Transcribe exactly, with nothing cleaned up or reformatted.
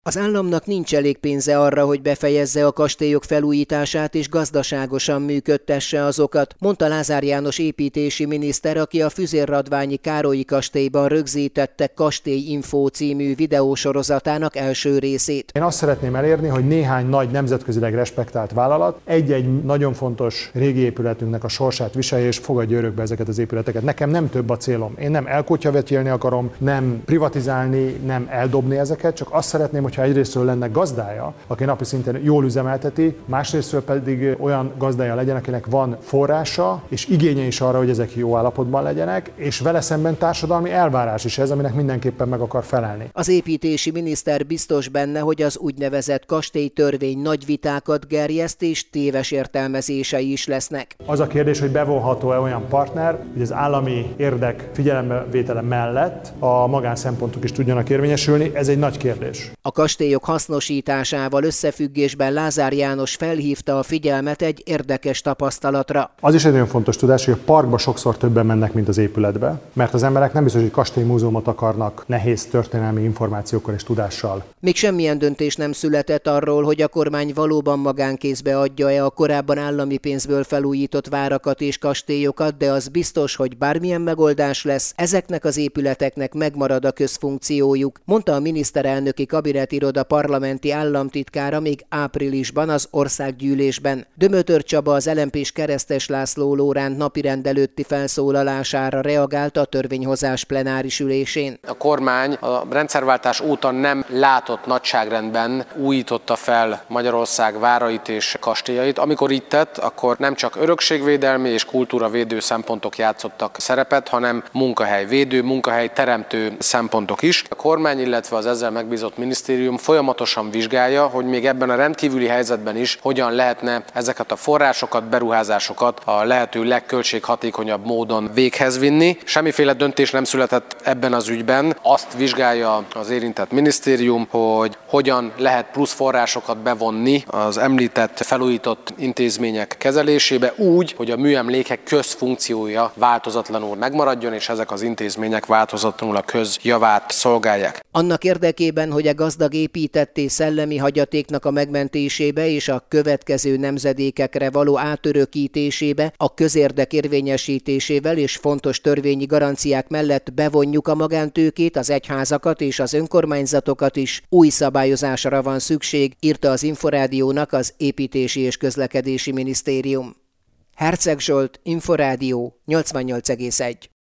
Az államnak nincs elég pénze arra, hogy befejezze a kastélyok felújítását és gazdaságosan működtesse azokat, mondta Lázár János építési miniszter, aki a Füzérradványi Károlyi kastélyban rögzítette Kastélyinfo című videósorozatának első részét. Én azt szeretném elérni, hogy néhány nagy nemzetközileg respektált vállalat egy-egy nagyon fontos régi épületünknek a sorsát viselje és fogadja örökbe ezeket az épületeket. Nekem nem több a célom. Én nem elkotyavetélni akarom, nem privatizálni, nem eldobni ezeket, csak azt szeretném, hogyha egyrésztről lenne gazdája, aki napi szinten jól üzemelteti, másrésztről pedig olyan gazdája legyen, akinek van forrása és igénye is arra, hogy ezek jó állapotban legyenek, és vele szemben társadalmi elvárás is ez, aminek mindenképpen meg akar felelni. Az építési miniszter biztos benne, hogy az úgynevezett kastélytörvény nagy vitákat gerjeszt és téves értelmezései is lesznek. Az a kérdés, hogy bevonható-e olyan partner, hogy az állami érdek figyelembevétele mellett a magánszempontok is tudjanak érvényesülni, ez egy nagy kérdés. A kastélyok hasznosításával összefüggésben Lázár János felhívta a figyelmet egy érdekes tapasztalatra. Az is egy nagyon fontos tudás, hogy a parkba sokszor többen mennek, mint az épületbe, mert az emberek nem biztos, hogy kastélymúzeumot akarnak nehéz történelmi információkkal és tudással. Még semmilyen döntés nem született arról, hogy a kormány valóban magánkézbe adja-e a korábban állami pénzből felújított várakat és kastélyokat, de az biztos, hogy bármilyen megoldás lesz, ezeknek az épületeknek megmarad a közfunkciójuk, mondta a miniszterelnöki kabinetiroda parlamenti államtitkára még áprilisban az országgyűlésben. Dömötör Csaba, az el em pés Keresztes László Lóránt napirend előtti felszólalására reagált a törvényhozás plenáris ülésén. A kormány a rendszerváltás óta nem látott nagyságrendben újította fel Magyarország várait és kastélyait. Amikor így tett, akkor nem csak örökségvédelmi és kultúravédő szempontok játszottak szerepet, hanem munkahelyvédő, munkahelyteremtő szempontok is. A kormány, illetve az ezzel megbízott minisztérium folyamatosan vizsgálja, hogy még ebben a rendkívüli helyzetben is hogyan lehetne ezeket a forrásokat, beruházásokat a lehető legköltséghatékonyabb módon véghez vinni. Semmiféle döntés nem született ebben az ügyben. Azt vizsgálja az érintett minisztérium, hogy hogyan lehet plusz forrásokat bevonni az említett felújított intézmények kezelésébe úgy, hogy a műemlékek közfunkciója változatlanul megmaradjon, és ezek az intézmények változatlanul a közjavát szolgálják. Annak érdekében, hogy a gazdag épített és szellemi hagyatéknak a megmentésébe és a következő nemzedékekre való átörökítésébe, a közérdek érvényesítésével és fontos törvényi garanciák mellett bevonjuk a magántőkét, az egyházakat és az önkormányzatokat is, új szabályozásra van szükség, írta az Inforádiónak az Építési és Közlekedési Minisztérium. Herceg Zsolt, Inforádió, nyolcvannyolc egész egy.